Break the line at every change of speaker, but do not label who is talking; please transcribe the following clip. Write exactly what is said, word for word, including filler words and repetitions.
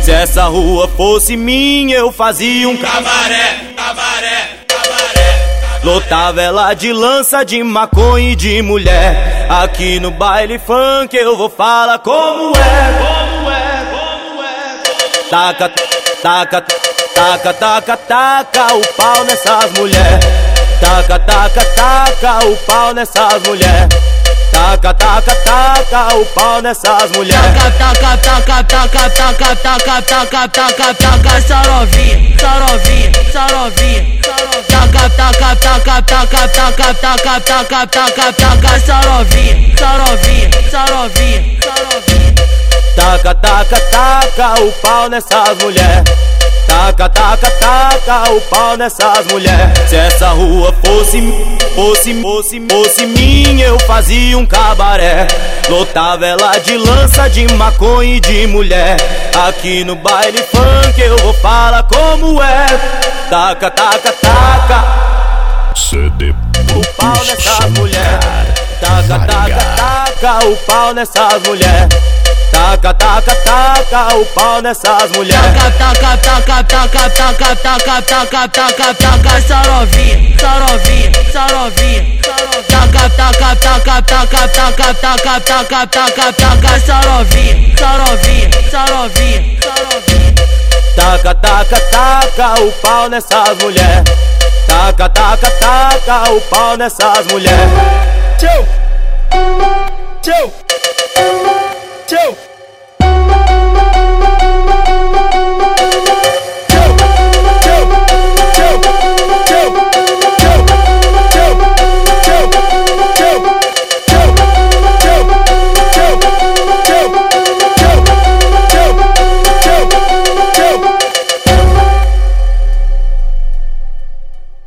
Se essa rua fosse minha, eu fazia um
cabaré, cabaré, cabaré.
Lotava ela de lança, de maconha e de mulher. Aqui no baile funk eu vou falar como é, como é, como é. Taca, taca, taca, taca, taca o pau nessas mulher. Taca, taca, taca o pau nessas mulher. Taca, taca, taca o pau nessas mulher.
Taca, taca, taca, taca, taca, taca, taca, taca, essa novinha, essa novinha, essa novinha. Taca, taca, taca, taca, taca, taca, taca, taca, taca, essa novinha, essa novinha, essa novinha, essa novinha.
Taca, taca, taca o pau nessas mulher. Taca, taca, taca o pau nessas mulher. Se essa rua fosse, fosse, fosse, fosse minha, eu fazia um cabaré. Lotava ela de lança, de maconha e de mulher. Aqui no baile funk eu vou falar como é. Taca, taca, taca
C D
o pau nessas mulher. Taca, taca, taca o pau nessas mulher. Taca, taca, taca o pau nessas mulher.
Taca, taca, taca, taca, taca, taca, taca, taca, essa novinha, essa novinha, essa novinha. Taca, taca, taca, taca, taca, taca, taca, taca, taca, essa novinha, essa novinha, essa novinha, essa novinha.
Taca, taca, taca o pau nessas mulher. Taca, taca, taca o pau nessas mulher.
Tchau, tchau, tchau.